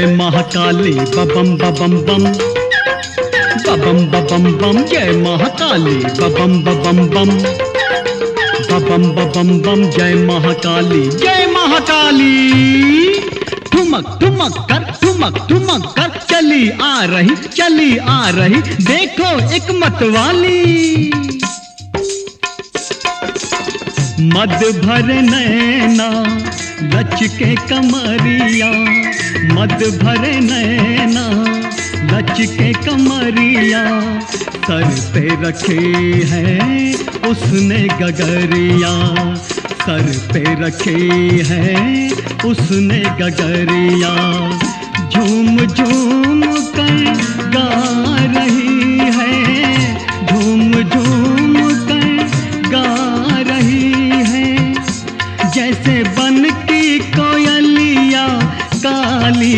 महाकाली बबम बबम बम, बबम बबम बम जय महाकाली बबम बबम बम, बबम बबम बम जय महाकाली जय महाकाली। ठुमक ठुमक कर चली आ रही देखो एक मतवाली। मद भरे नैना लचके कमरिया, मद भरे नैना लचके कमरिया, सर पे रखे हैं उसने गगरिया, सर पे रखे हैं उसने गगरिया। झूम झूम कर गा रही है, झूम झूम कर गा रही है, जैसे बन की कोयलिया काली।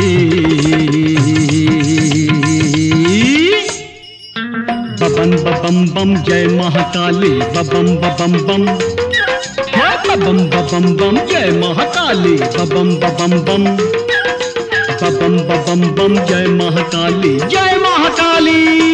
बबम बबम बम जय महाकाली बबम बबम बम, बबम बबम बम जय महाकाली बबम बबम बम, बबम बबम बम जय महाकाली जय महाकाली।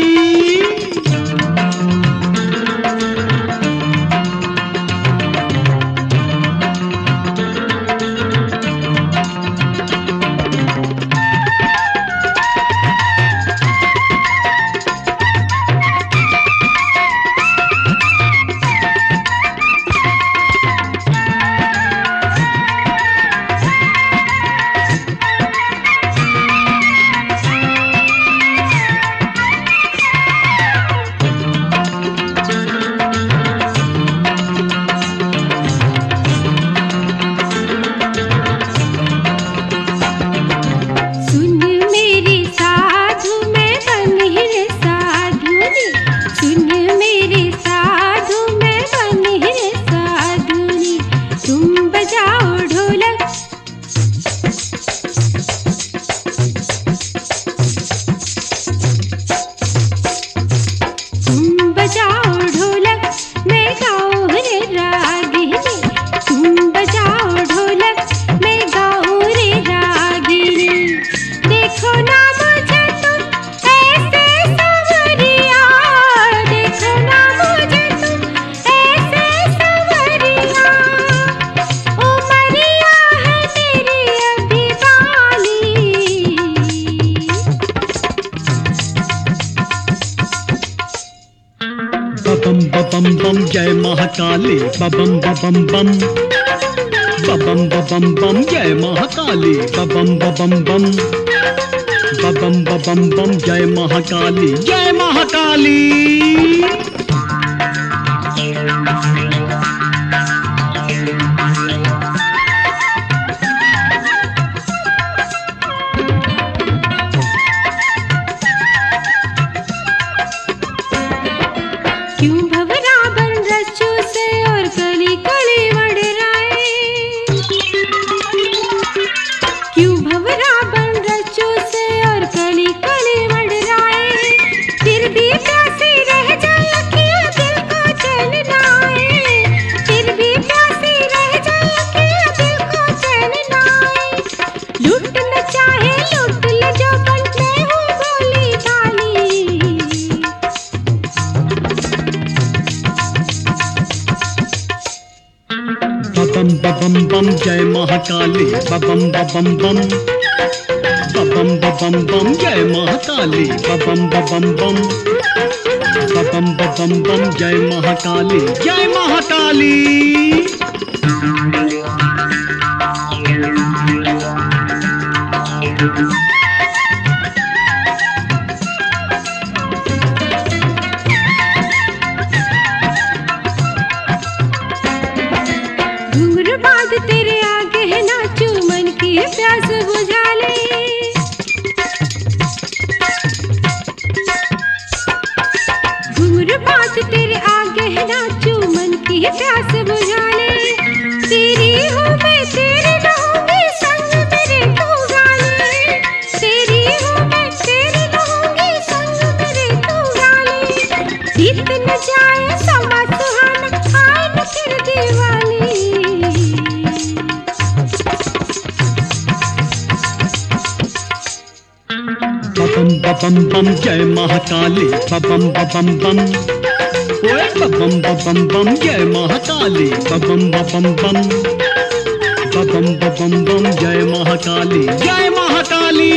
बबम बबम बम जय महाकाली बबम बबम बम, बबम बबम बम जय महाकाली बबम बबम बम, बबम बबम बम जय महाकाली जय महाकाली। क्यों भंवरा बन रज्जू से और कली कली मंडराए, क्यों भंवरा बन रज्जू से और कली कली मंडराए, फिर भी प्यासी रह जाए अखियाँ दिल को चैन ना आए, फिर भी प्यासी रह जाए अखियाँ दिल को चैन ना आए। लूट न चाहे लूट ले जो बनते हूँ भोली भाली। बबम बबम बम जय महाकाली बबम बबम बम, बबम बबम बम जय महाकाली बबम बबम बम, बबम बबम बम जय महाकाली जय महाकाली। घुंघरू बांध तेरे आगे है नाचू मन की प्यास बुझा ले, घुंघरू बांध तेरे आगे है नाचू मन की प्यास बुझा ले। तेरी हूँ मैं तेरे न होंगी संग मेरे तू गा ले, तेरी हूँ मैं तेरे न होंगी संग मेरे तू गा ले। बीत न जाए समा सुहाना आए न फिर दीवानी। बम बम जय महाकाली बम बम बम ओए बम बम जय महाकाली बम बम बम जय महाकाली जय महाकाली।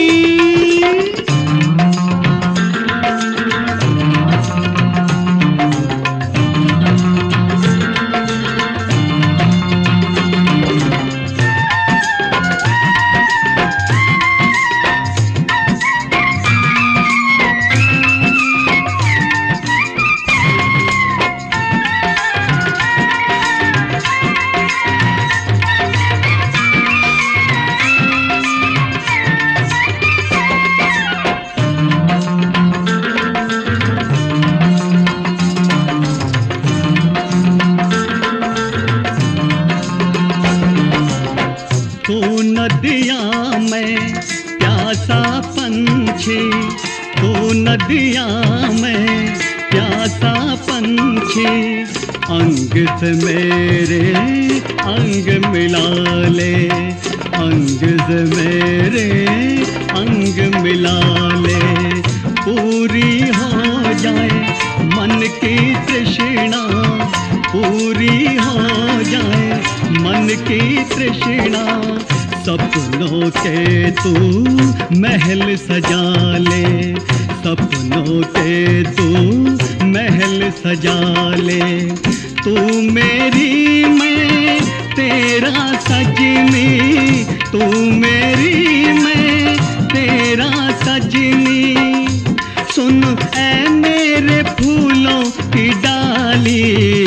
तू नदिया में प्यासा पंछी, तू नदिया में प्यासा पंछी, अंग से मेरे अंग मिला ले, अंग से मेरे अंग मिला ले, पूरी हो जाए मन की तृष्णा, पूरी हो जाए मन की तृष्णा, सपनों के तू महल सजा ले, सपनों के तू महल सजा ले, तू मेरी मैं तेरा सजनी, तू मेरी मैं तेरा सजनी, सुन ऐ मेरे फूलों की डाली,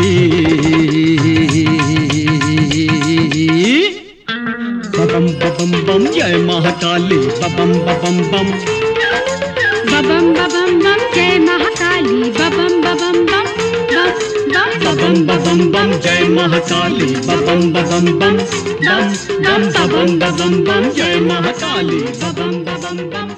बम बम बम जय महाकाली बम बम बम जय महाकाली बम बम बम जय महाकाली बम बम जय महाकाली बम बम।